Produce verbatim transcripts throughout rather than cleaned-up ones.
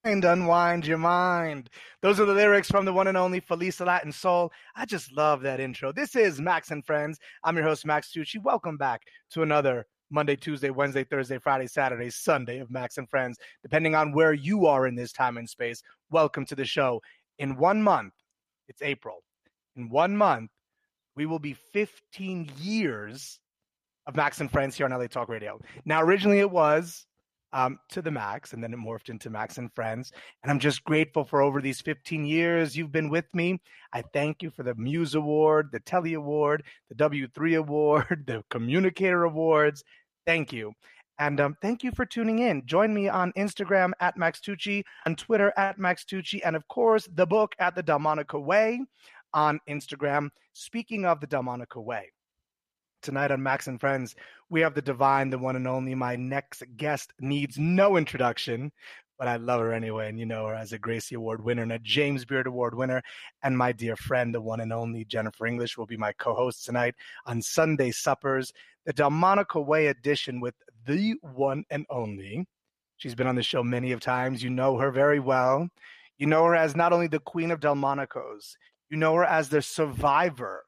And unwind your mind. Those are the lyrics from the one and only Felisa Latin Soul. I just love that intro. This is Max and Friends. I'm your host, Max Tucci. Welcome back to another Monday, Tuesday, Wednesday, Thursday, Friday, Saturday, Sunday of Max and Friends, depending on where you are in this time and space. Welcome to the show. In one month, it's April. In one month, we will be fifteen years of Max and Friends here on L A Talk Radio. Now, originally it was Um, to the Max, and then it morphed into Max and Friends. And I'm just grateful for over these fifteen years you've been with me. I thank you for the Muse Award, the Telly Award, the W three Award, the Communicator Awards. Thank you. And um, thank you for tuning in. Join me on Instagram at Max Tucci, on Twitter at Max Tucci, and of course, the book at the Delmonica Way on Instagram. Speaking of the Delmonica Way, tonight on Max and Friends, we have the divine, the one and only. My next guest needs no introduction, but I love her anyway, and you know her as a Gracie Award winner and a James Beard Award winner. And my dear friend, the one and only Jennifer English, will be my co-host tonight on Sunday Suppers, the Delmonica Way edition with the one and only. She's been on the show many of times. You know her very well. You know her as not only the Queen of Delmonicos, you know her as the survivor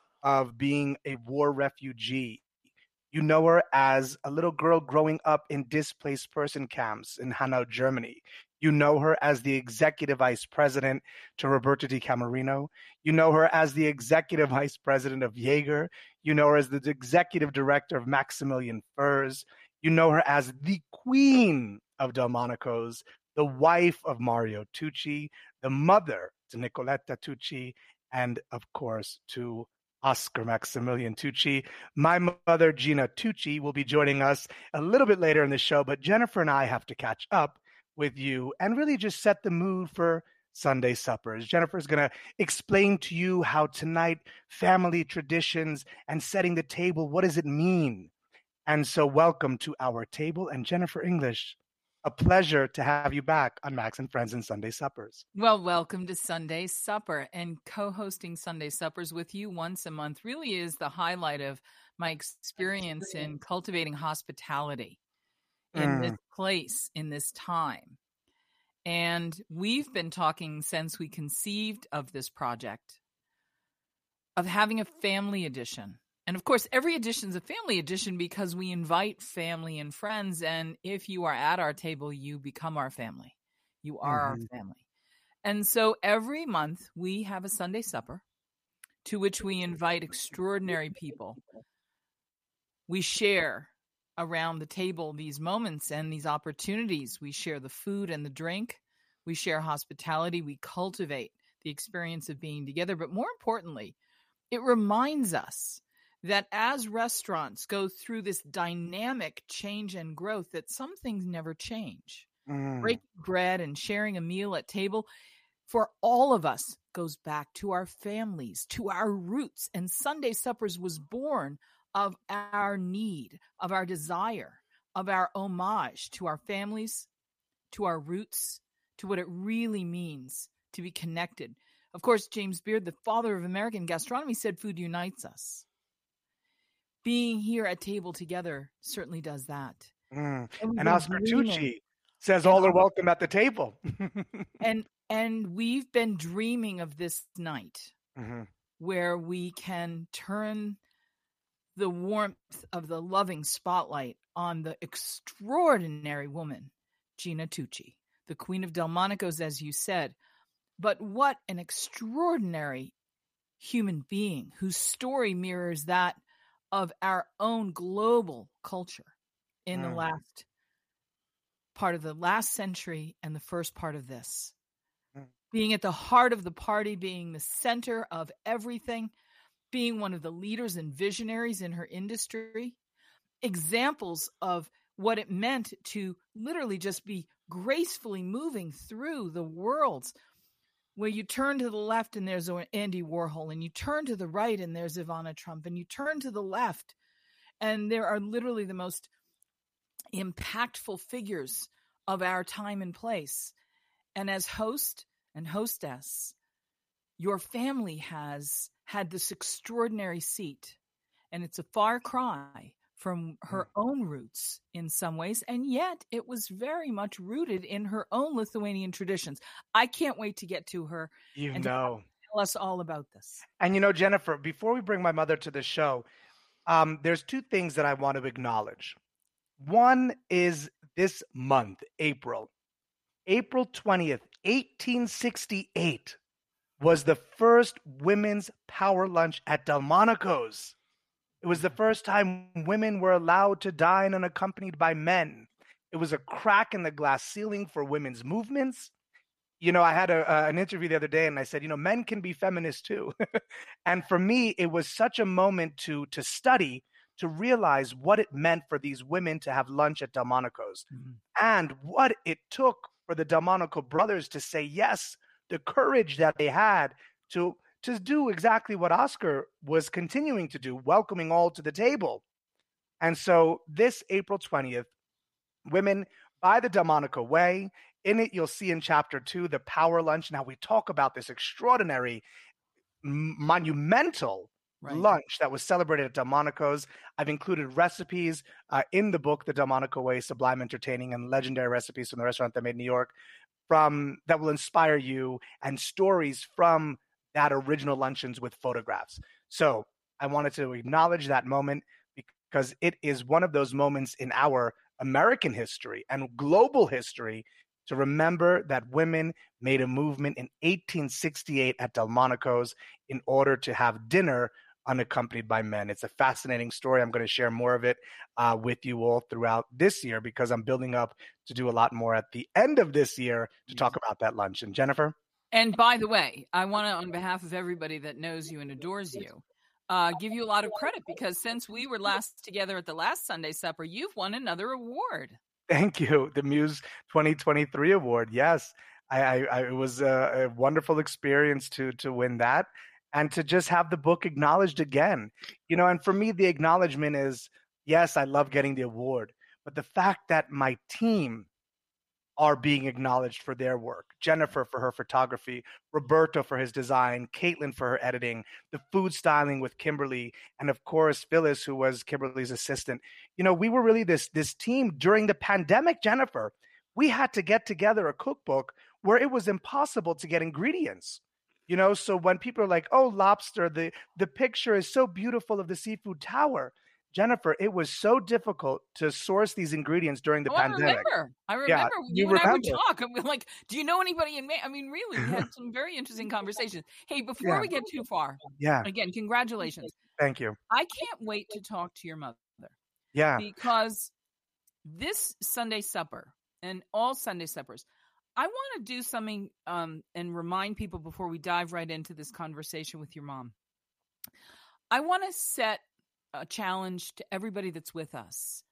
of being a war refugee. You know her as a little girl growing up in displaced person camps in Hanau, Germany. You know her as the executive vice president to Roberto Di Camerino. You know her as the executive vice president of Jaeger. You know her as the executive director of Maximilian Furs. You know her as the queen of Delmonicos, the wife of Mario Tucci, the mother to Nicoletta Tucci, and of course to Oscar Maximilian Tucci. My mother, Gina Tucci, will be joining us a little bit later in the show, but Jennifer and I have to catch up with you and really just set the mood for Sunday Suppers. Jennifer's going to explain to you how tonight family traditions and setting the table, what does it mean? And so welcome to our table. And Jennifer English, a pleasure to have you back on Max and Friends and Sunday Suppers. Well, welcome to Sunday Supper. And co-hosting Sunday Suppers with you once a month really is the highlight of my experience in cultivating hospitality in mm. this place, in this time. And we've been talking since we conceived of this project of having a family edition. And of course, every edition is a family edition because we invite family and friends. And if you are at our table, you become our family. You are mm-hmm. our family. And so every month we have a Sunday supper to which we invite extraordinary people. We share around the table these moments and these opportunities. We share the food and the drink. We share hospitality. We cultivate the experience of being together. But more importantly, it reminds us that as restaurants go through this dynamic change and growth, that some things never change. Mm. Breaking bread and sharing a meal at table for all of us goes back to our families, to our roots. And Sunday Suppers was born of our need, of our desire, of our homage to our families, to our roots, to what it really means to be connected. Of course, James Beard, the father of American gastronomy, said food unites us. Being here at table together certainly does that. Mm. And, and Oscar Tucci says all are welcome at the table. and and we've been dreaming of this night mm-hmm. where we can turn the warmth of the loving spotlight on the extraordinary woman, Gina Tucci, the Queen of Delmonicos, as you said. But what an extraordinary human being whose story mirrors that of our own global culture in mm. the last part of the last century and the first part of this. Mm. Being at the heart of the party, being the center of everything, being one of the leaders and visionaries in her industry, examples of what it meant to literally just be gracefully moving through the worlds, where you turn to the left and there's Andy Warhol, and you turn to the right and there's Ivana Trump, and you turn to the left and there are literally the most impactful figures of our time and place. And as host and hostess, your family has had this extraordinary seat, and it's a far cry from her own roots in some ways, and yet it was very much rooted in her own Lithuanian traditions. I can't wait to get to her You and know. to tell us all about this. And you know, Jennifer, before we bring my mother to the show, um, there's two things that I want to acknowledge. One is this month, April. April twentieth, eighteen sixty-eight was the first women's power lunch at Delmonico's. It was the first time women were allowed to dine unaccompanied by men. It was a crack in the glass ceiling for women's movements. You know, I had a, uh, an interview the other day and I said, you know, men can be feminists too. And for me, it was such a moment to, to study, to realize what it meant for these women to have lunch at Delmonico's, mm-hmm. and what it took for the Delmonico brothers to say yes, the courage that they had to, to do exactly what Oscar was continuing to do, welcoming all to the table. And so this April twentieth, women by the Delmonico way. In it, you'll see in chapter two, the power lunch. Now we talk about this extraordinary, m- monumental right. lunch that was celebrated at Delmonico's. I've included recipes uh, in the book, The Delmonico Way, Sublime Entertaining, and legendary recipes from the restaurant that made New York from that will inspire you, and stories from that original luncheons with photographs. So I wanted to acknowledge that moment because it is one of those moments in our American history and global history to remember that women made a movement in eighteen sixty-eight at Delmonico's in order to have dinner unaccompanied by men. It's a fascinating story. I'm going to share more of it uh, with you all throughout this year because I'm building up to do a lot more at the end of this year to talk about that lunch. And Jennifer? And by the way, I want to, on behalf of everybody that knows you and adores you, uh, give you a lot of credit because since we were last together at the last Sunday Supper, you've won another award. Thank you. The Muse twenty twenty-three award. Yes, I, I, I it was a, a wonderful experience to to win that and to just have the book acknowledged again. You know, and for me, the acknowledgement is, yes, I love getting the award, but the fact that my team are being acknowledged for their work. Jennifer for her photography, Roberto for his design, Caitlin for her editing, the food styling with Kimberly, and of course, Phyllis, who was Kimberly's assistant. You know, we were really this, this team during the pandemic, Jennifer. We had to get together a cookbook where it was impossible to get ingredients. You know, so when people are like, oh, lobster, the, the picture is so beautiful of the seafood tower. Jennifer, it was so difficult to source these ingredients during the oh, pandemic. I remember. I remember. Yeah, you, you and remember. I would talk. And we're like, do you know anybody in May? I mean, really, we had some very interesting conversations. Hey, before yeah. we get too far, yeah. again, congratulations. Thank you. I can't wait to talk to your mother. Yeah. Because this Sunday supper and all Sunday suppers, I want to do something um, and remind people before we dive right into this conversation with your mom. I want to set a challenge to everybody that's with us.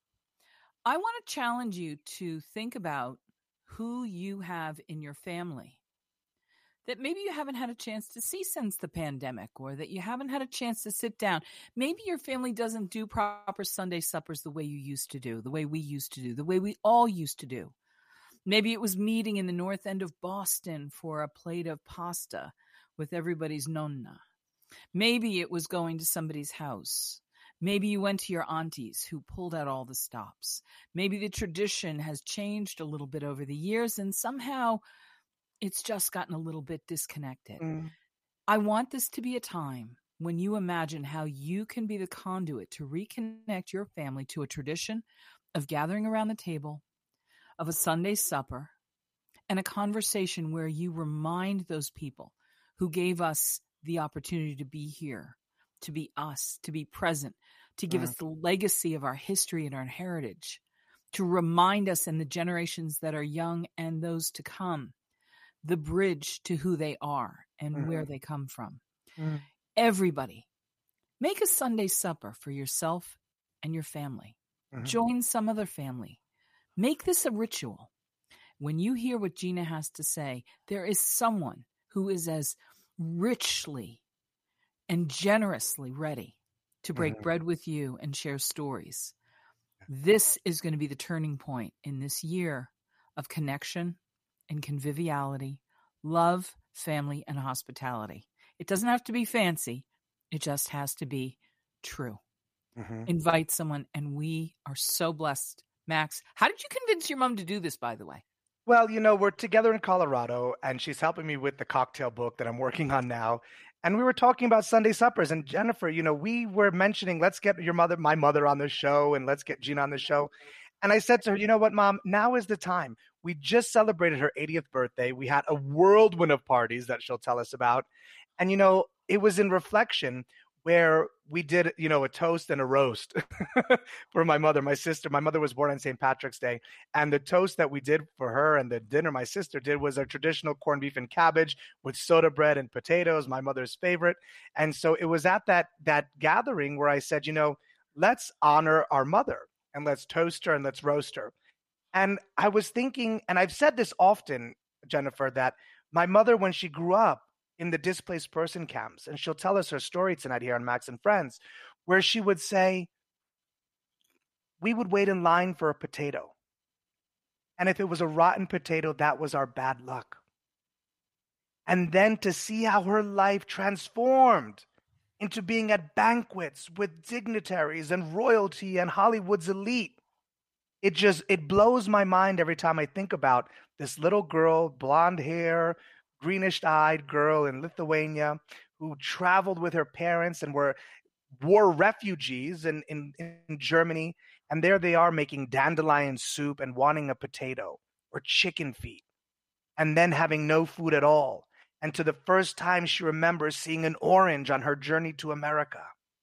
I want to challenge you to think about who you have in your family that maybe you haven't had a chance to see since the pandemic, or that you haven't had a chance to sit down. Maybe your family doesn't do proper Sunday suppers the way you used to do, the way we used to do, the way we all used to do. Maybe it was meeting in the north end of Boston for a plate of pasta with everybody's nonna. Maybe it was going to somebody's house. Maybe you went to your aunties who pulled out all the stops. Maybe the tradition has changed a little bit over the years and somehow it's just gotten a little bit disconnected. Mm. I want this to be a time when you imagine how you can be the conduit to reconnect your family to a tradition of gathering around the table, of a Sunday supper, and a conversation where you remind those people who gave us the opportunity to be here, to be us, to be present, to give mm. us the legacy of our history and our heritage, to remind us and the generations that are young and those to come, the bridge to who they are and mm. where they come from. Mm. Everybody, make a Sunday supper for yourself and your family. Mm-hmm. Join some other family. Make this a ritual. When you hear what Gina has to say, there is someone who is as richly and generously ready to break mm-hmm. bread with you and share stories. This is going to be the turning point in this year of connection and conviviality, love, family, and hospitality. It doesn't have to be fancy. It just has to be true. mm-hmm. invite someone, and we are so blessed. Max, how did you convince your mom to do this, by the way? Well, you know, we're together in Colorado, and she's helping me with the cocktail book that I'm working on now. And we were talking about Sunday suppers. And Jennifer, you know, we were mentioning, let's get your mother, my mother on the show, and let's get Gina on the show. And I said to her, you know what, Mom, now is the time. We just celebrated her eightieth birthday. We had a whirlwind of parties that she'll tell us about. And, you know, it was in reflection where we did, you know, a toast and a roast for my mother, my sister. My mother was born on Saint Patrick's Day. And the toast that we did for her and the dinner my sister did was a traditional corned beef and cabbage with soda bread and potatoes, my mother's favorite. And so it was at that that gathering where I said, you know, let's honor our mother and let's toast her and let's roast her. And I was thinking, and I've said this often, Jennifer, that my mother, when she grew up, in the displaced person camps, and she'll tell us her story tonight here on Max and Friends, where she would say, we would wait in line for a potato. And if it was a rotten potato, that was our bad luck. And then to see how her life transformed into being at banquets with dignitaries and royalty and Hollywood's elite. It just, it blows my mind every time I think about this little girl, blonde hair, greenish-eyed girl in Lithuania who traveled with her parents and were war refugees in, in, in Germany. And there they are making dandelion soup and wanting a potato or chicken feet and then having no food at all. And to the first time she remembers seeing an orange on her journey to America.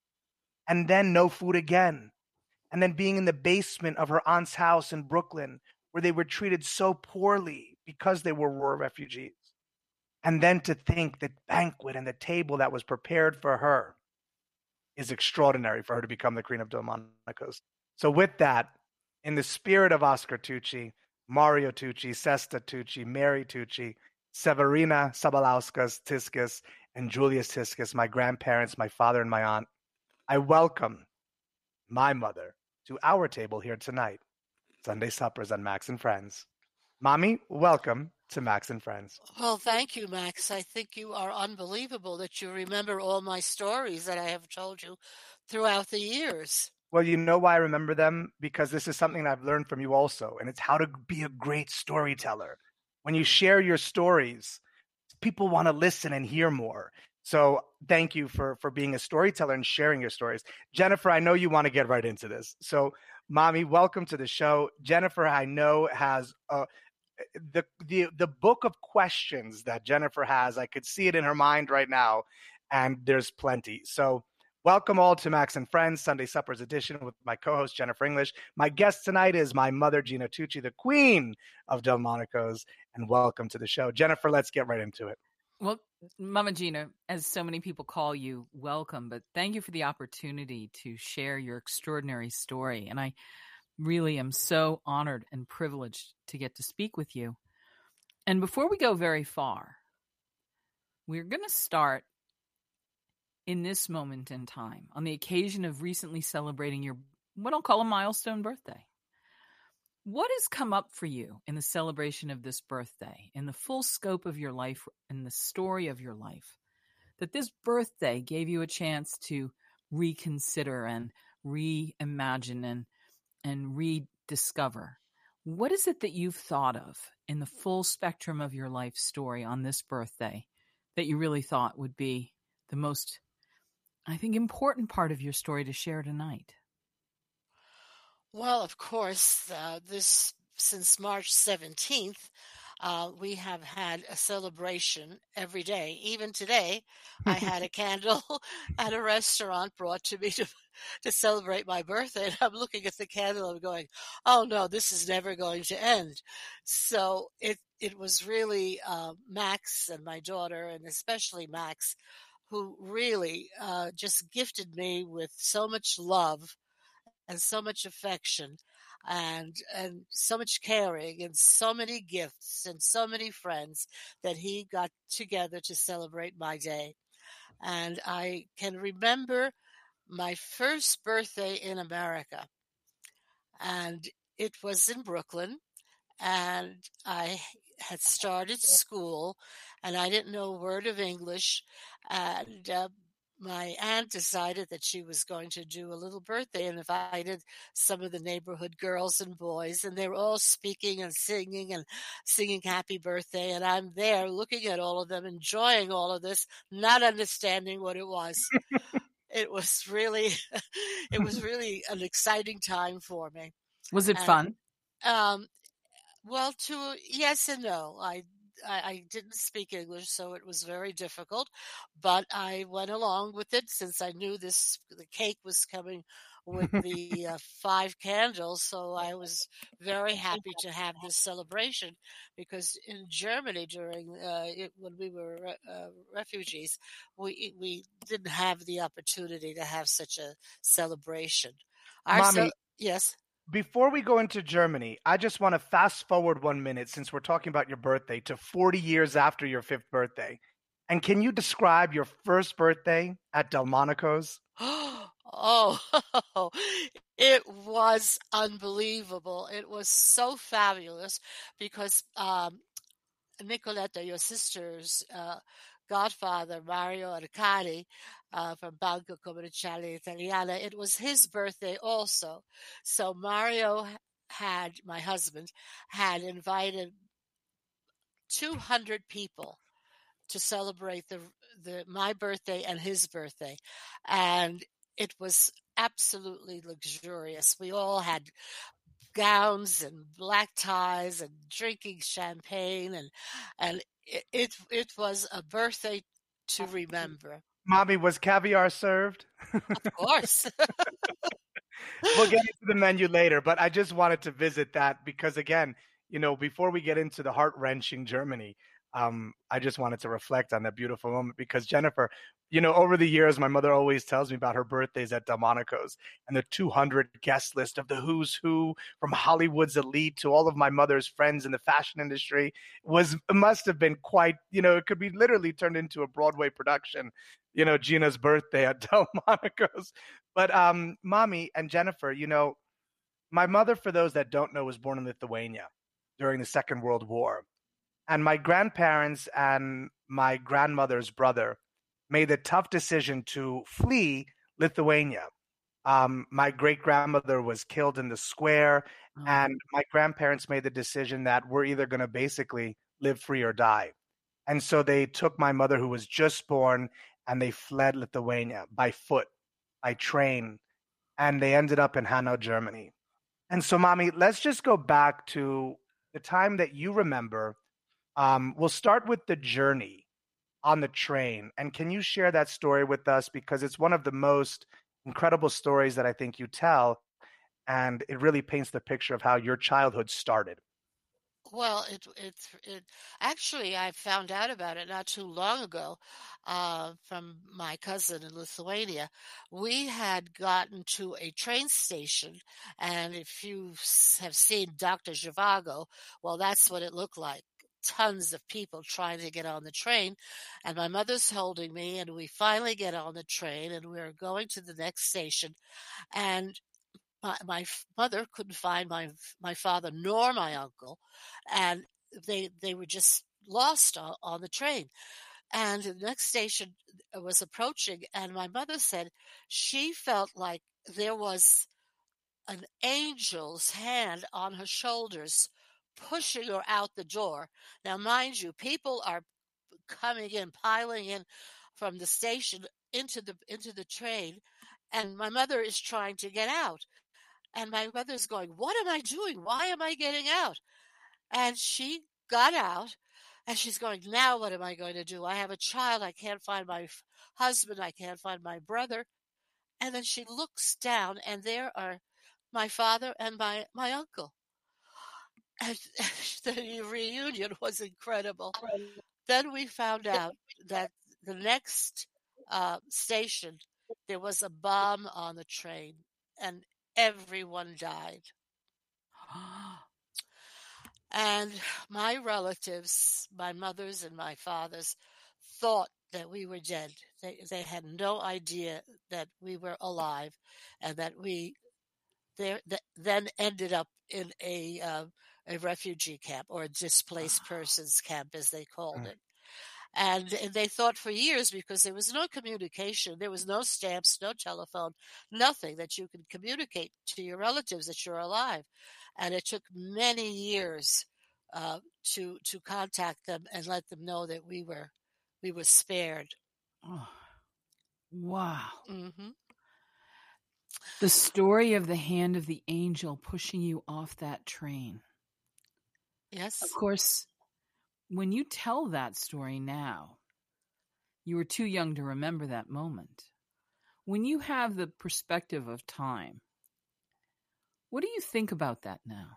And then no food again. And then being in the basement of her aunt's house in Brooklyn where they were treated so poorly because they were war refugees. And then to think that banquet and the table that was prepared for her is extraordinary for her to become the Queen of Delmonico's. So with that, in the spirit of Oscar Tucci, Mario Tucci, Sesta Tucci, Mary Tucci, Severina Sabalauskas Tiskus, and Julius Tiskus, my grandparents, my father and my aunt, I welcome my mother to our table here tonight. Sunday Suppers on Max and Friends. Mommy, welcome to Max and Friends. Well, thank you, Max. I think you are unbelievable that you remember all my stories that I have told you throughout the years. Well, you know why I remember them? Because this is something I've learned from you also, and it's how to be a great storyteller. When you share your stories, people want to listen and hear more. So thank you for, for being a storyteller and sharing your stories. Jennifer, I know you want to get right into this. So, Mommy, welcome to the show. Jennifer, I know, has a The, the the book of questions that Jennifer has. I could see it in her mind right now, and there's plenty. So welcome all to Max and Friends, Sunday Suppers edition with my co-host, Jennifer English. My guest tonight is my mother, Gina Tucci, the queen of Delmonico's, and welcome to the show. Jennifer, let's get right into it. Well, Mama Gina, as so many people call you, welcome, but thank you for the opportunity to share your extraordinary story. And I really am so honored and privileged to get to speak with you. And before we go very far, we're going to start in this moment in time on the occasion of recently celebrating your, what I'll call a milestone birthday. What has come up for you in the celebration of this birthday, in the full scope of your life and the story of your life, that this birthday gave you a chance to reconsider and reimagine and and rediscover? What is it that you've thought of in the full spectrum of your life story on this birthday that you really thought would be the most, I think, important part of your story to share tonight? Well, of course, uh, this since March seventeenth, uh, we have had a celebration every day. Even today, I had a candle at a restaurant brought to me to to celebrate my birthday. And I'm looking at the candle and going, oh no, this is never going to end. So it, it was really uh, Max and my daughter, and especially Max, who really uh, just gifted me with so much love and so much affection and and so much caring and so many gifts and so many friends that he got together to celebrate my day. And I can remember my first birthday in America, and it was in Brooklyn, and I had started school, and I didn't know a word of English, and uh, my aunt decided that she was going to do a little birthday and invited some of the neighborhood girls and boys, and they were all speaking and singing and singing happy birthday. And I'm there looking at all of them, enjoying all of this, not understanding what it was. It was really, it was really an exciting time for me. Was it And, fun? Um, well, to yes and no. I, I I didn't speak English, so it was very difficult. But I went along with it since I knew this. The cake was coming with the uh, five candles, so I was very happy to have this celebration. Because in Germany, during uh, it, when we were re- uh, refugees, we we didn't have the opportunity to have such a celebration. Our ce- Mommy, yes. before we go into Germany, I just want to fast forward one minute since we're talking about your birthday to forty years after your fifth birthday. And can you describe your first birthday at Delmonico's? Oh, it was unbelievable. It was so fabulous because um, Nicoletta, your sister's uh, godfather, Mario Arcadi, uh, from Banco Commerciale Italiana, it was his birthday also. So Mario had, my husband, had invited two hundred people to celebrate the the my birthday and his birthday, and it was absolutely luxurious. We all had gowns and black ties and drinking champagne, and and it it, it was a birthday to remember. Mommy, was caviar served? Of course. We'll get into the menu later, but I just wanted to visit that because, again, you know, before we get into the heart wrenching Germany, um, I just wanted to reflect on that beautiful moment because Jennifer, you know, over the years, my mother always tells me about her birthdays at Delmonico's and the two hundred guest list of the who's who from Hollywood's elite to all of my mother's friends in the fashion industry was must have been quite, you know, it could be literally turned into a Broadway production, you know, Gina's birthday at Delmonico's. But um, Mommy and Jennifer, you know, my mother, for those that don't know, was born in Lithuania during the Second World War. And my grandparents and my grandmother's brother made the tough decision to flee Lithuania. Um, my great grandmother was killed in the square, Oh. and my grandparents made the decision that we're either going to basically live free or die. And so they took my mother, who was just born, and they fled Lithuania by foot, by train, and they ended up in Hanau, Germany. And so, Mommy, let's just go back to the time that you remember. Um, we'll start with the journey on the train. And can you share that story with us? Because it's one of the most incredible stories that I think you tell. And it really paints the picture of how your childhood started. Well, it it it actually I found out about it not too long ago uh, from my cousin in Lithuania. We had gotten to a train station, and if you s- have seen Doctor Zhivago, well, that's what it looked like. Tons of people trying to get on the train, and my mother's holding me, and we finally get on the train, and we're going to the next station, and my, my f- mother couldn't find my my father nor my uncle, and they they were just lost on, on the train. And the next station was approaching, and my mother said she felt like there was an angel's hand on her shoulders pushing her out the door. Now, mind you, people are coming in, piling in from the station into the into the train, and my mother is trying to get out. And my mother's going, "What am I doing? Why am I getting out?" And she got out, and she's going, "Now what am I going to do? I have a child. I can't find my f- husband. I can't find my brother." And then she looks down, and there are my father and my, my uncle. And the reunion was incredible. Then we found out that the next uh, station, there was a bomb on the train, and everyone died. And my relatives, my mother's and my father's, thought that we were dead. They they had no idea that we were alive, and that we there th- then ended up in a uh, a refugee camp or a displaced persons camp, as they called it. And they thought for years, because there was no communication, there was no stamps, no telephone, nothing that you could communicate to your relatives that you're alive. And it took many years uh, to to contact them and let them know that we were we were spared. Oh, wow. Mm-hmm. The story of the hand of the angel pushing you off that train. Yes. Of course, when you tell that story now, you were too young to remember that moment. When you have the perspective of time, what do you think about that now?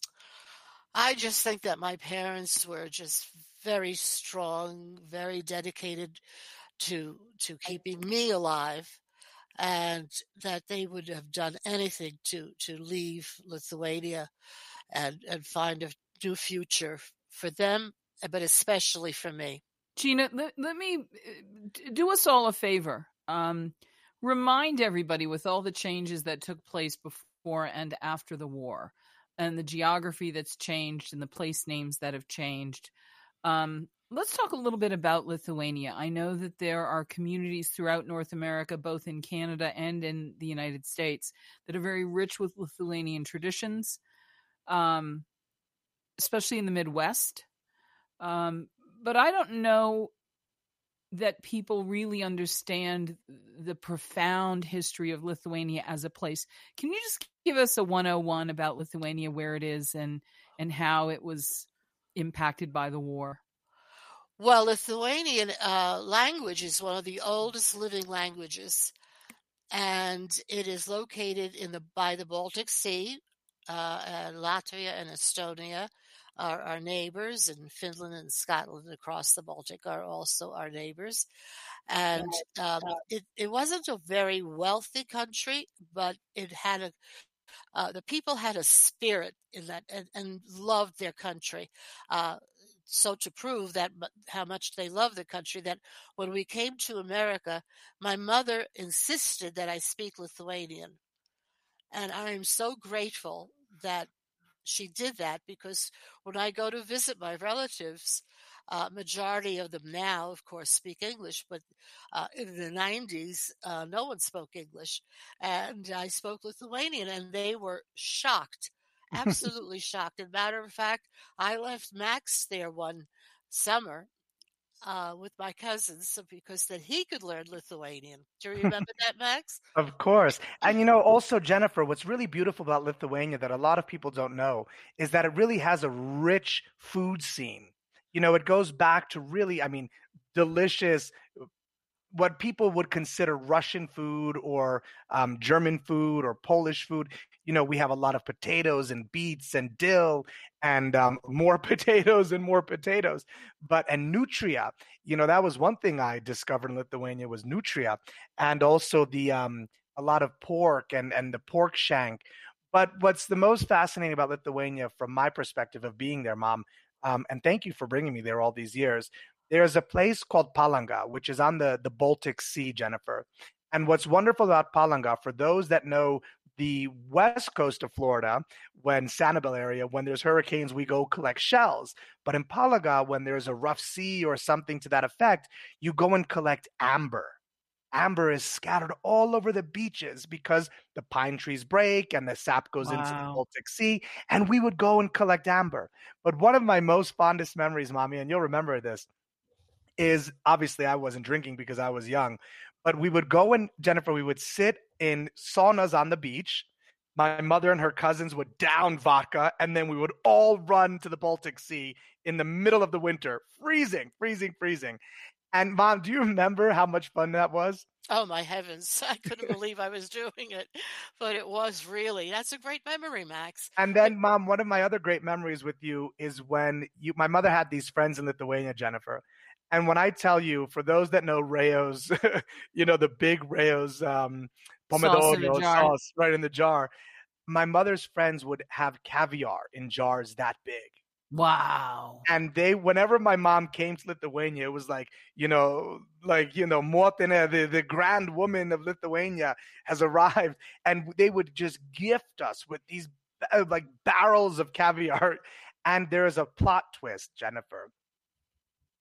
I just think that my parents were just very strong, very dedicated to to keeping me alive, and that they would have done anything to to leave Lithuania and and find a new future for them, but especially for me. Gina, let, let me do us all a favor. Um, remind everybody, with all the changes that took place before and after the war, and the geography that's changed and the place names that have changed. Um, let's talk a little bit about Lithuania. I know that there are communities throughout North America, both in Canada and in the United States, that are very rich with Lithuanian traditions, um, especially in the Midwest. Um, but I don't know that people really understand the profound history of Lithuania as a place. Can you just give us a one oh one about Lithuania, where it is and and how it was impacted by the war? Well, Lithuanian uh, language is one of the oldest living languages, and it is located in the by the Baltic Sea. Uh, and Latvia and Estonia are our neighbors, and Finland and Scotland across the Baltic are also our neighbors. And um, it, it wasn't a very wealthy country, but it had a uh, the people had a spirit in that and, and loved their country. Uh, so to prove that how much they love the country, that when we came to America, my mother insisted that I speak Lithuanian. And I am so grateful that she did that, because when I go to visit my relatives, uh, majority of them now, of course, speak English, but uh, in the nineties, uh, no one spoke English. And I spoke Lithuanian, and they were shocked, absolutely shocked. As a matter of fact, I left Max there one summer uh, with my cousins so because that he could learn Lithuanian. Do you remember that, Max? Of course. And you know, also, Jennifer, what's really beautiful about Lithuania that a lot of people don't know is that it really has a rich food scene. You know, it goes back to really, I mean, delicious, what people would consider Russian food or um, German food or Polish food. You know, we have a lot of potatoes and beets and dill and um, more potatoes and more potatoes. But and nutria, you know, that was one thing I discovered in Lithuania was nutria, and also the um, a lot of pork and and the pork shank. But what's the most fascinating about Lithuania, from my perspective of being there, Mom, um, and thank you for bringing me there all these years. There's a place called Palanga, which is on the, the Baltic Sea, Jennifer. And what's wonderful about Palanga, for those that know the west coast of Florida, when Sanibel area, when there's hurricanes, we go collect shells. But in Palanga, when there's a rough sea or something to that effect, you go and collect amber. Amber is scattered all over the beaches because the pine trees break and the sap goes wow. into the Baltic Sea. And we would go and collect amber. But one of my most fondest memories, Mommy, and you'll remember this, is obviously I wasn't drinking because I was young, but we would go and, Jennifer, we would sit in saunas on the beach. My mother and her cousins would down vodka, and then we would all run to the Baltic Sea in the middle of the winter, freezing, freezing, freezing. And Mom, do you remember how much fun that was? Oh, my heavens. I couldn't believe I was doing it, but it was really. That's a great memory, Max. And then, Mom, one of my other great memories with you is when you, my mother had these friends in Lithuania, Jennifer. And when I tell you, for those that know Rayo's, you know, the big Rayo's um, pomodoro sauce, sauce right in the jar, my mother's friends would have caviar in jars that big. Wow. And they, whenever my mom came to Lithuania, it was like, you know, like, you know, Motina, the, the grand woman of Lithuania has arrived. And they would just gift us with these uh, like barrels of caviar. And there is a plot twist, Jennifer.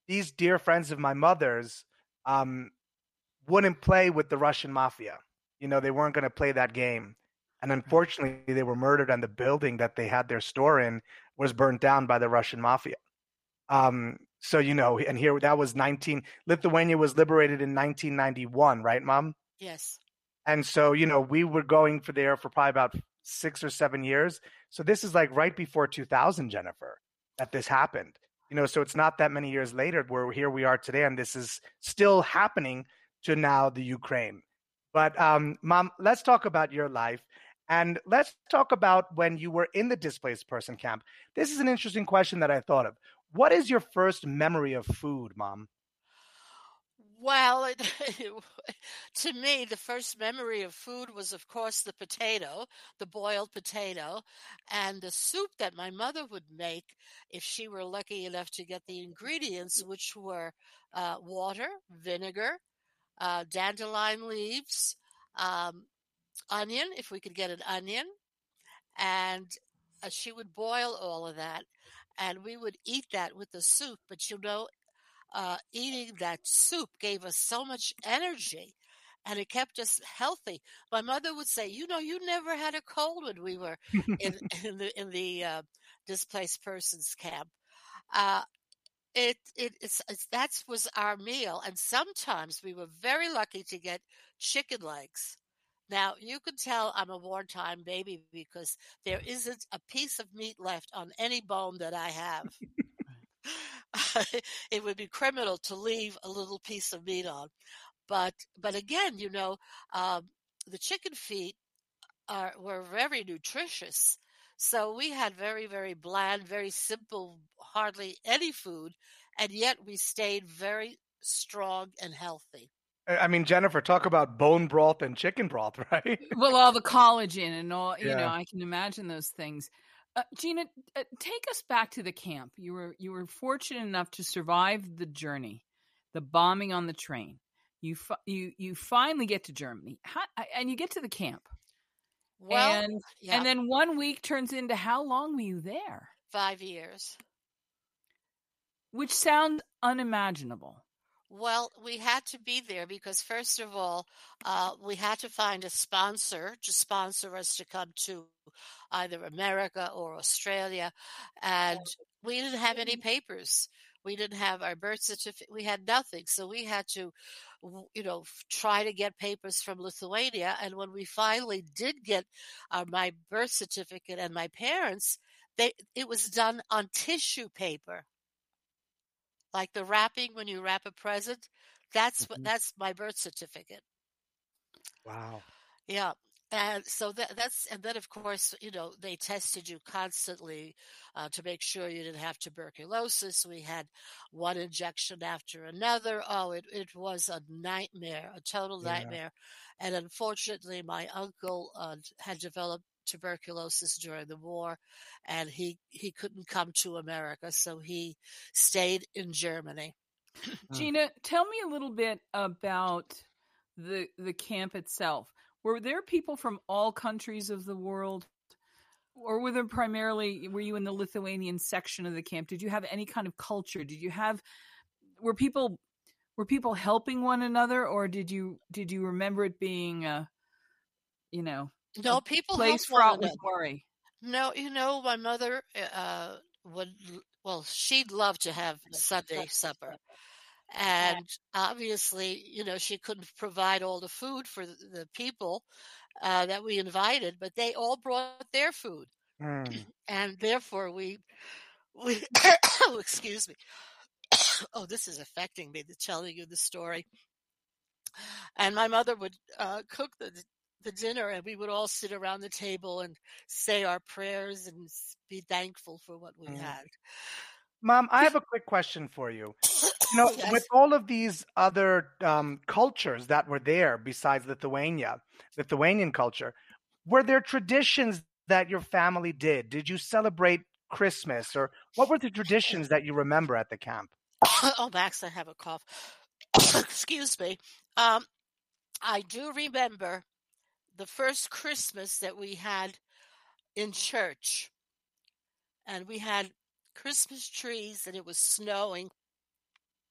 these dear friends of my mother's um, wouldn't play with the Russian mafia. You know, they weren't going to play that game. And unfortunately, they were murdered, and the building that they had their store in was burnt down by the Russian mafia. Um, so, you know, and here that was nineteen, Lithuania was liberated in nineteen ninety-one, right, Mom? Yes. And so, you know, we were going for there for probably about six or seven years. So this is like right before two thousand, Jennifer, that this happened. You know, so it's not that many years later where here we are today, and this is still happening to now the Ukraine. But um, Mom, let's talk about your life. And let's talk about when you were in the displaced person camp. This is an interesting question that I thought of. What is your first memory of food, Mom? Well, it, to me, the first memory of food was, of course, the potato, the boiled potato, and the soup that my mother would make if she were lucky enough to get the ingredients, which were uh, water, vinegar, uh, dandelion leaves, um, onion, if we could get an onion, and uh, she would boil all of that, and we would eat that with the soup. But you know, uh, eating that soup gave us so much energy, and it kept us healthy. My mother would say, "You know, you never had a cold when we were in in the in the uh, displaced persons camp." Uh, it it it's, it's that was our meal, and sometimes we were very lucky to get chicken legs. Now you can tell I'm a wartime baby because there isn't a piece of meat left on any bone that I have. It would be criminal to leave a little piece of meat on. But but again, you know, um, the chicken feet are were very nutritious. So we had very, very bland, very simple, hardly any food, and yet we stayed very strong and healthy. I mean, Jennifer, talk about bone broth and chicken broth, right? Well, all the collagen and all, you know, Yeah. I can imagine those things. Uh, Gina, uh, take us back to the camp. You were you were fortunate enough to survive the journey, the bombing on the train. You fi- you you finally get to Germany, how, and you get to the camp, Well, and yeah, and then one week turns into how long were you there? five years. Which sounds unimaginable. Well, we had to be there because, first of all, uh, we had to find a sponsor to sponsor us to come to either America or Australia. And we didn't have any papers. We didn't have our birth certificate. We had nothing. So we had to, w- you know, f- try to get papers from Lithuania. And when we finally did get uh, my birth certificate and my parents, they it was done on tissue paper, like the wrapping when you wrap a present. That's what Mhm. that's my birth certificate. Wow. Yeah. And so that that's and then of course, you know, they tested you constantly uh, to make sure you didn't have tuberculosis. We had one injection after another. Oh, it, it was a nightmare, a total Yeah. nightmare. And unfortunately, my uncle uh, had developed tuberculosis during the war, and he he couldn't come to America, so he stayed in Germany. Mm. Gina, tell me a little bit about the the camp itself. Were there people from all countries of the world, or were there primarily were you in the Lithuanian section of the camp? Did you have any kind of culture? Did you have were people were people helping one another, or did you did you remember it being a you know a No, people help place one fraught with another. worry? No, you know, my mother uh, would, well, she'd love to have Sunday supper. And obviously, you know, she couldn't provide all the food for the, the people uh, that we invited, but they all brought their food. Mm. And therefore, we, we oh, excuse me. Oh, this is affecting me, the telling you the story. And my mother would uh, cook the the dinner, and we would all sit around the table and say our prayers and be thankful for what we Mm. had. Mom, I have a quick question for you. You know, with Yes. all of these other um, cultures that were there besides Lithuania, Lithuanian culture, were there traditions that your family did? Did you celebrate Christmas, or what were the traditions that you remember at the camp? Oh, Max, I have a cough. Excuse me. Um, I do remember the first Christmas that we had in church, and we had Christmas trees, and it was snowing,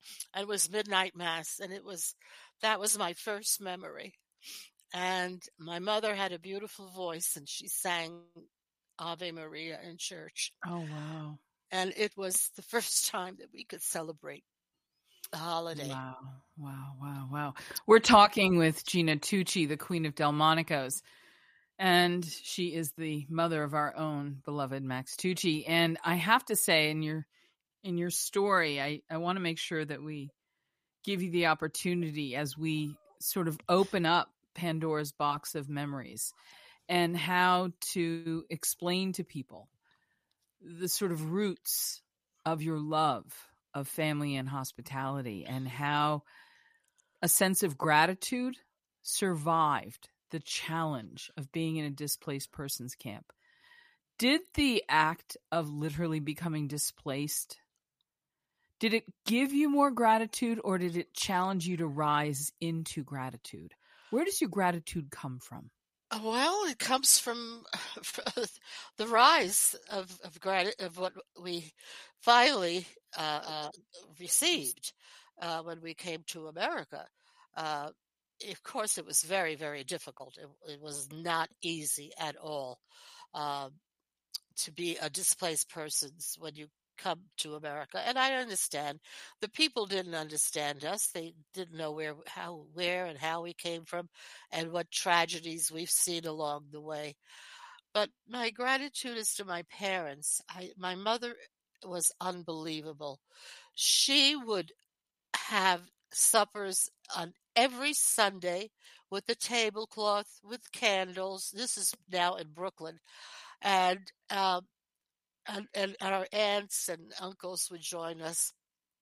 and it was midnight mass, and it was that was my first memory. And my mother had a beautiful voice, and she sang Ave Maria in church. Oh, wow. And it was the first time that we could celebrate a holiday. Wow, wow, wow, wow. We're talking with Gina Tucci, the Queen of Delmonico's, and she is the mother of our own beloved Max Tucci. And I have to say, in your in your story, I, I want to make sure that we give you the opportunity as we sort of open up Pandora's box of memories and how to explain to people the sort of roots of your love of family and hospitality, and how a sense of gratitude survived the challenge of being in a displaced persons camp. Did the act of literally becoming displaced, did it give you more gratitude, or did it challenge you to rise into gratitude? Where does your gratitude come from? Well, it comes from the rise of of, grat- of what we finally uh, uh, received uh, when we came to America. Uh, of course, it was very, very difficult. It, it was not easy at all uh, to be a displaced person when you come to America. And I understand the people didn't understand us. They didn't know where, how, where and how we came from and what tragedies we've seen along the way. But my gratitude is to my parents. I, my mother was unbelievable. She would have suppers on every Sunday with the tablecloth, with candles. This is now in Brooklyn. And, um, And, and our aunts and uncles would join us.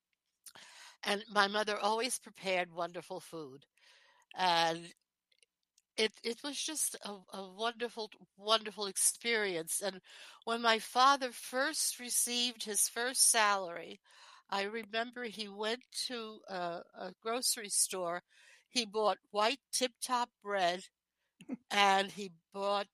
And my mother always prepared wonderful food. And it it was just a, a wonderful, wonderful experience. And when my father first received his first salary, I remember he went to a, a grocery store. He bought white tip-top bread, and he bought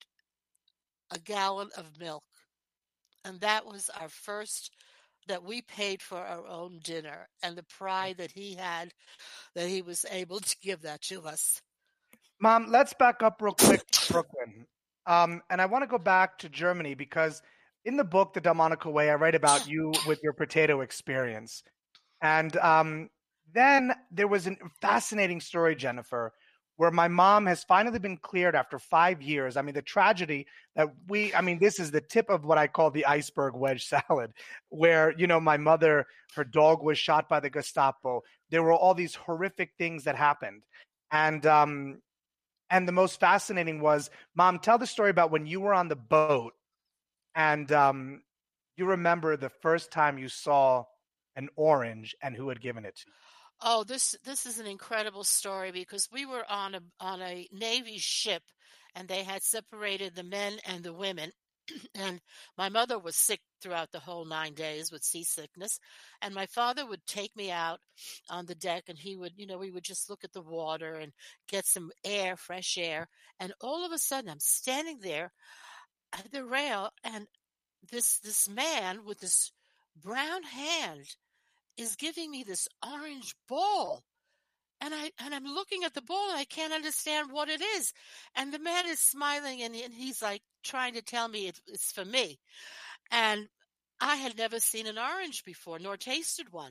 a gallon of milk. And that was our first that we paid for our own dinner, and the pride that he had that he was able to give that to us. Mom, let's back up real quick to Brooklyn. Um, and I want to go back to Germany because in the book, The Delmonico Way, I write about you with your potato experience. And um, then there was a fascinating story, Jennifer, where my mom has finally been cleared after five years. I mean, the tragedy that we, I mean, this is the tip of what I call the iceberg wedge salad, where, you know, my mother, her dog was shot by the Gestapo. There were all these horrific things that happened. And, um, and the most fascinating was, Mom, tell the story about when you were on the boat and um, you remember the first time you saw an orange and who had given it to you. Oh, this this is an incredible story because we were on a on a Navy ship, and they had separated the men and the women. And my mother was sick throughout the whole nine days with seasickness. And my father would take me out on the deck, and he would, you know, we would just look at the water and get some air, fresh air. And all of a sudden, I'm standing there at the rail, and this this man with this brown hand is giving me this orange ball. And I and I'm looking at the ball, and I can't understand what it is. And the man is smiling, and, and he's like trying to tell me it, it's for me. And I had never seen an orange before, nor tasted one.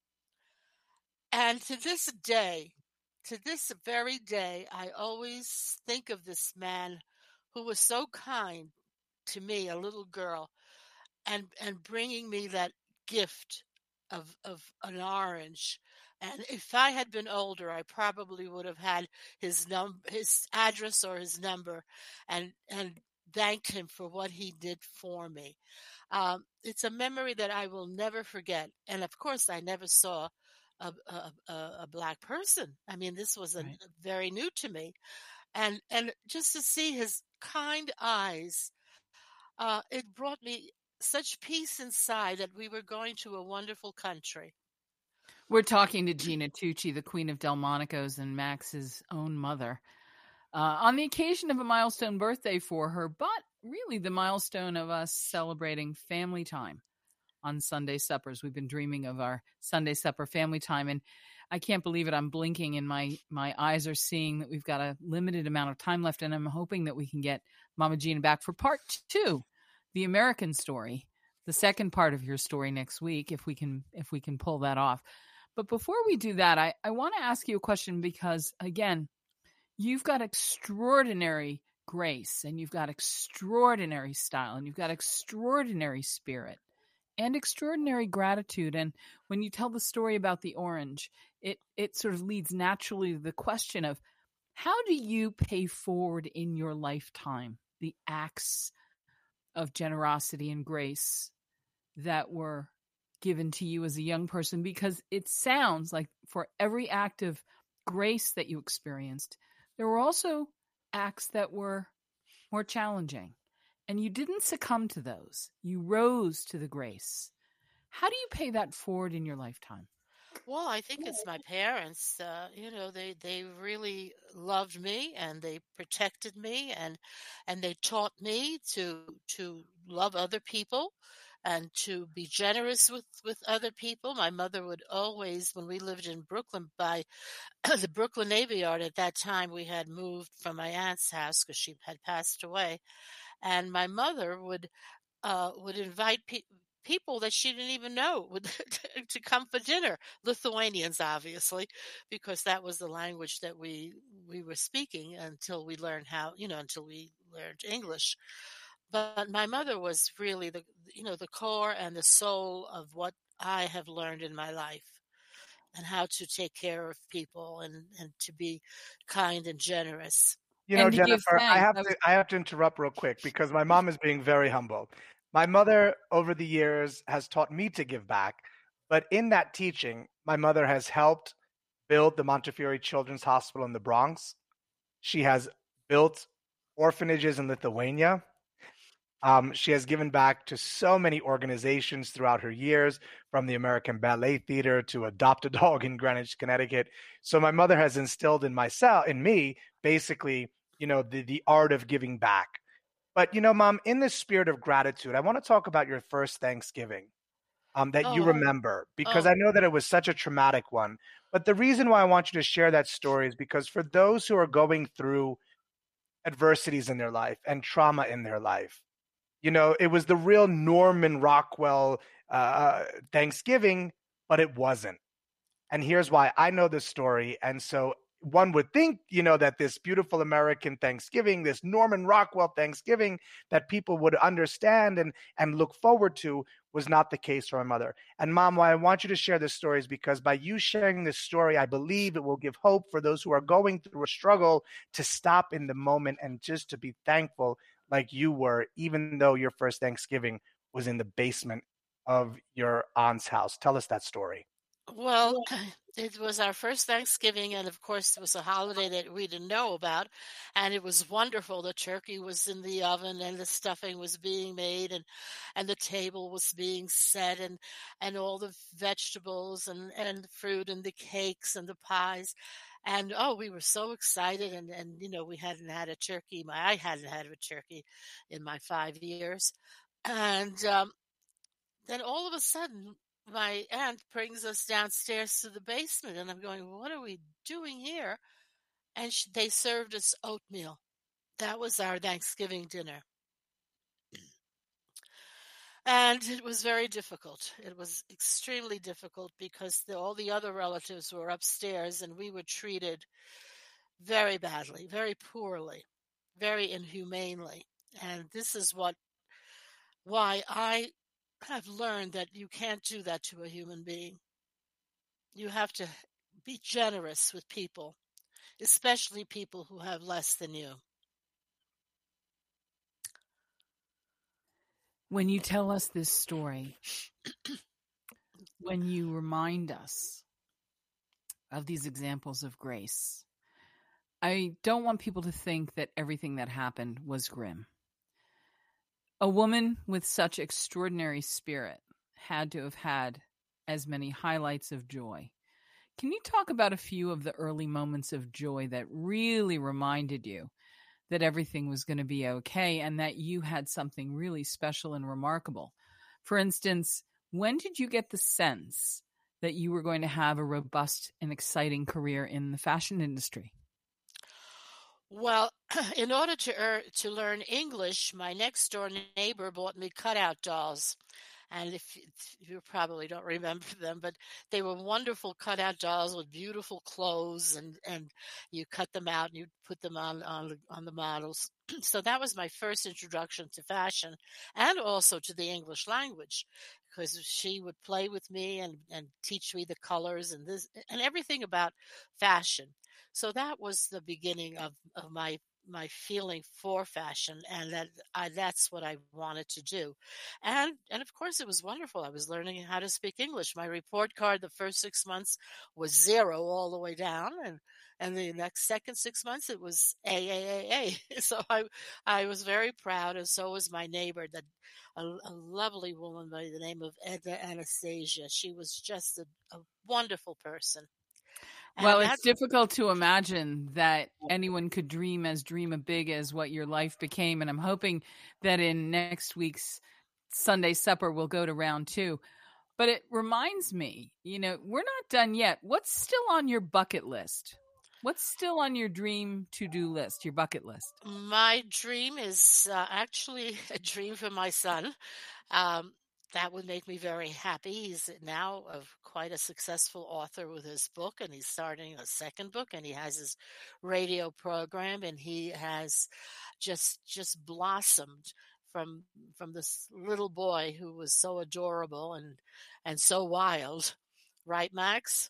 And to this day, to this very day, I always think of this man who was so kind to me, a little girl, and and bringing me that gift of of an orange. And if I had been older, I probably would have had his num his address or his number, and and thanked him for what he did for me. Um, it's a memory that I will never forget. And of course, I never saw a a, a, a black person. I mean, this was a, Right. very new to me, and and just to see his kind eyes, uh, it brought me such peace inside that we were going to a wonderful country. We're talking to Gina Tucci, the Queen of Delmonico's and Max's own mother, uh, on the occasion of a milestone birthday for her, but really the milestone of us celebrating family time on Sunday suppers. We've been dreaming of our Sunday supper family time, and I can't believe it. I'm blinking and my, my eyes are seeing that we've got a limited amount of time left, and I'm hoping that we can get Mama Gina back for part two, the American story, the second part of your story next week, if we can, if we can pull that off. But before we do that, I, I want to ask you a question because, again, you've got extraordinary grace and you've got extraordinary style and you've got extraordinary spirit and extraordinary gratitude. And when you tell the story about the orange, it, it sort of leads naturally to the question of how do you pay forward in your lifetime the acts of generosity and grace that were given to you as a young person? Because it sounds like for every act of grace that you experienced, there were also acts that were more challenging. And you didn't succumb to those. You rose to the grace. How do you pay that forward in your lifetime? Well, I think it's my parents. Uh, you know, they, they really loved me and they protected me and and they taught me to to love other people and to be generous with, with other people. My mother would always, when we lived in Brooklyn, by the Brooklyn Navy Yard at that time, we had moved from my aunt's house because she had passed away. And my mother would uh, would invite pe- people that she didn't even know would to come for dinner. Lithuanians, obviously, because that was the language that we we were speaking until we learned how, you know, until we learned English. But my mother was really the, you know, the core and the soul of what I have learned in my life and how to take care of people and, and to be kind and generous. You know, And to give Jennifer, I thanks. have That was- to I have to interrupt real quick because my mom is being very humble. My mother over the years has taught me to give back, but in that teaching, my mother has helped build the Montefiore Children's Hospital in the Bronx. She has built orphanages in Lithuania. Um, she has given back to so many organizations throughout her years, from the American Ballet Theater to Adopt a Dog in Greenwich, Connecticut. So my mother has instilled in myself, in me, basically, you know, the, the art of giving back. But, you know, Mom, in the spirit of gratitude, I want to talk about your first Thanksgiving um, that you Oh, remember, because oh, I know that it was such a traumatic one. But the reason why I want you to share that story is because for those who are going through adversities in their life and trauma in their life, you know, it was the real Norman Rockwell uh, Thanksgiving, but it wasn't. And here's why. I know this story. And so one would think, you know, that this beautiful American Thanksgiving, this Norman Rockwell Thanksgiving that people would understand and, and look forward to was not the case for my mother. And Mom, why I want you to share this story is because by you sharing this story, I believe it will give hope for those who are going through a struggle to stop in the moment and just to be thankful like you were, even though your first Thanksgiving was in the basement of your aunt's house. Tell us that story. well, it was our first Thanksgiving, and of course, it was a holiday that we didn't know about, and it was wonderful. The turkey was in the oven, and the stuffing was being made, and and the table was being set, and and all the vegetables and and the fruit and the cakes and the pies, and oh, we were so excited, and and you know, we hadn't had a turkey. My I hadn't had a turkey in my five years, and um, then all of a sudden, my aunt brings us downstairs to the basement, and I'm going, "What are we doing here?" And sh they served us oatmeal. That was our Thanksgiving dinner. And it was very difficult. It was extremely difficult because the, all the other relatives were upstairs, and we were treated very badly, very poorly, very inhumanely. And this is what why I have learned that you can't do that to a human being. You have to be generous with people, especially people who have less than you. When you tell us this story, when you remind us of these examples of grace, I don't want people to think that everything that happened was grim. A woman with such extraordinary spirit had to have had as many highlights of joy. Can you talk about a few of the early moments of joy that really reminded you that everything was going to be okay and that you had something really special and remarkable? For instance, When did you get the sense that you were going to have a robust and exciting career in the fashion industry? Well, in order to er, to learn English, my next door neighbor bought me cutout dolls. And if you, you probably don't remember them, but they were wonderful cutout dolls with beautiful clothes, and, and you cut them out and you put them on, on, the- on the models. So that was my first introduction to fashion and also to the English language, because she would play with me and, and teach me the colors and this and everything about fashion. So that was the beginning of, of my my feeling for fashion, and that I, that's what I wanted to do. And and of course it was wonderful. I was learning how to speak English. My report card the first six months was zero all the way down, and and the next second six months it was A A A A. So I I was very proud, and so was my neighbor, that a, a lovely woman by the name of Edna Anastasia. She was just a, a wonderful person. Well, And it's that's difficult to imagine that anyone could dream as dream a big as what your life became. And I'm hoping that in next week's Sunday supper, we'll go to round two. But it reminds me, you know, we're not done yet. What's still on your bucket list? What's still on your dream to-do list, your bucket list? my dream is uh, actually a dream for my son. Um, that would make me very happy. He's now a, quite a successful author with his book, and he's starting a second book, and he has his radio program, and he has just just blossomed from from this little boy who was so adorable and and so wild, right, Max?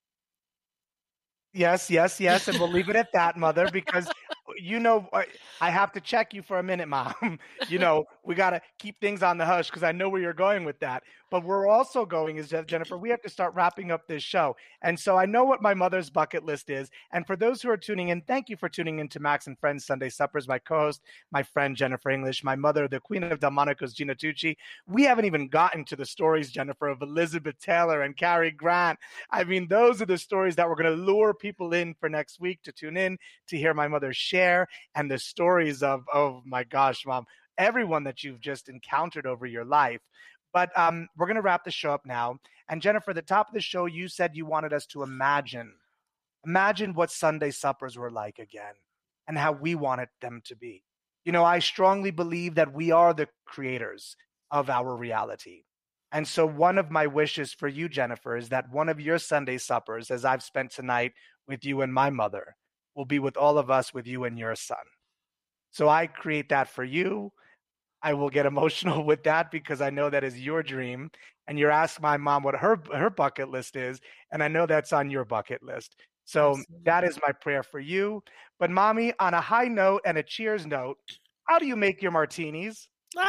Yes, yes, yes, and we'll leave it at that, mother, because you know I I have to check you for a minute, mom. You know we got to keep things on the hush because I know where you're going with that. But we're also going is that, Jennifer, we have to start wrapping up this show, and so I know what my mother's bucket list is. And for those who are tuning in, thank you for tuning in to Max and Friends Sunday Suppers. My co-host, my friend Jennifer English, my mother, the Queen of Delmonico's, Gina Tucci. We haven't even gotten to the stories, Jennifer, of Elizabeth Taylor and Cary Grant. I mean, those are the stories that we're going to lure people in for next week to tune in to hear my mother share, and the stories of, oh my gosh, mom, everyone that you've just encountered over your life. But um, we're going to wrap the show up now. And Jennifer, at the top of the show, you said you wanted us to imagine, imagine what Sunday suppers were like again and how we wanted them to be. You know, I strongly believe that we are the creators of our reality. And so one of my wishes for you, Jennifer, is that one of your Sunday suppers, as I've spent tonight with you and my mother, will be with all of us, with you and your son. So I create that for you. I will get emotional with that because I know that is your dream. And you're asking my mom what her her bucket list is, and I know that's on your bucket list. So Absolutely. that is my prayer for you. But mommy, on a high note and a cheers note, how do you make your martinis?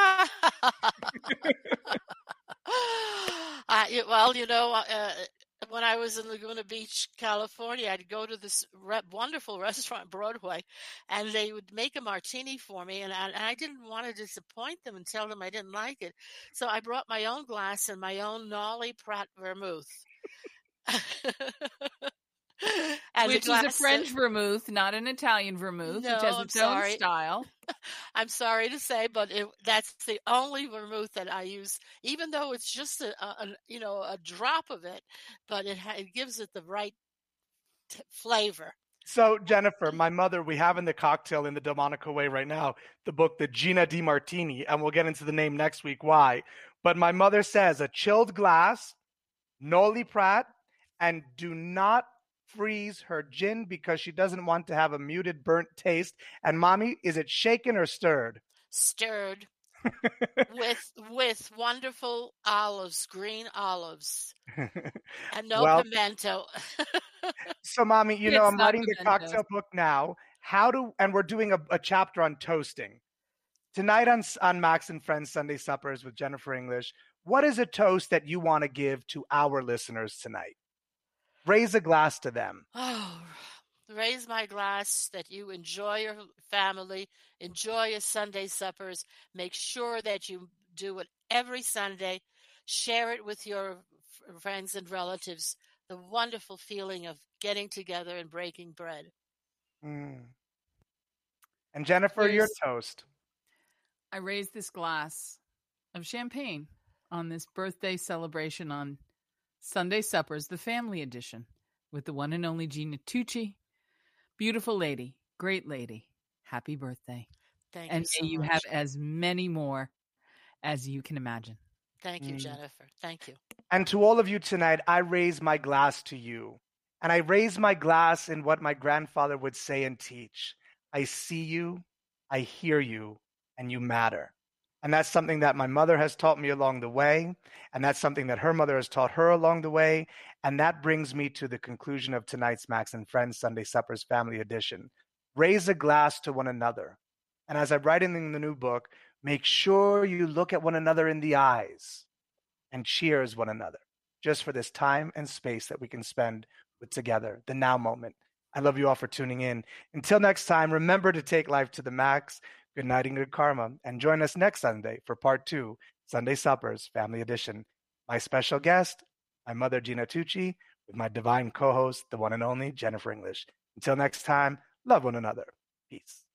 Uh, yeah, well, you know, uh, when I was in Laguna Beach, California, I'd go to this re- wonderful restaurant, Broadway, and they would make a martini for me, and I, and I didn't want to disappoint them and tell them I didn't like it. So I brought my own glass and my own Nolly Pratt vermouth. And the Which is a glass, uh, French vermouth, not an Italian vermouth, which no, has I'm its own sorry. style. I'm sorry to say, but it, that's the only vermouth that I use, even though it's just a, a, a you know a drop of it, but it, ha- it gives it the right t- flavor. So, Jennifer, my mother, we have in the cocktail in the Delmonico way right now the book, The Gina Di Martini, and we'll get into the name next week why. But my mother says a chilled glass, Noli Pratt, and do not freeze her gin because she doesn't want to have a muted, burnt taste. And mommy, is it shaken or stirred? Stirred with with wonderful olives, green olives, and no Well, pimento. so mommy, you know, It's I'm not writing the pimentos. cocktail book now. How do, and we're doing a, a chapter on toasting. Tonight on, on Max and Friends Sunday Suppers with Jennifer English, what is a toast that you want to give to our listeners tonight? Raise a glass to them. Oh, raise my glass that you enjoy your family, enjoy your Sunday suppers. Make sure that you do it every Sunday. Share it with your f- friends and relatives. The wonderful feeling of getting together and breaking bread. Mm. And Jennifer, your Cheers. toast. I raise this glass of champagne on this birthday celebration on Sunday Suppers, the family edition, with the one and only Gina Tucci. Beautiful lady, great lady. Happy birthday. Thank and you so may you much. have as many more as you can imagine. Thank you, Mm. Jennifer. Thank you. And to all of you tonight, I raise my glass to you. And I raise my glass in what my grandfather would say and teach. I see you, I hear you, and you matter. And that's something that my mother has taught me along the way. And that's something that her mother has taught her along the way. And that brings me to the conclusion of tonight's Max and Friends Sunday Suppers Family Edition. Raise a glass to one another. And as I write in the new book, make sure you look at one another in the eyes and cheers one another, just for this time and space that we can spend with together, the now moment. I love you all for tuning in. Until next time, remember to take life to the max. Good night and good karma. And join us next Sunday for part two, Sunday Suppers, Family Edition. My special guest, my mother, Gina Tucci, with my divine co-host, the one and only Jennifer English. Until next time, love one another. Peace.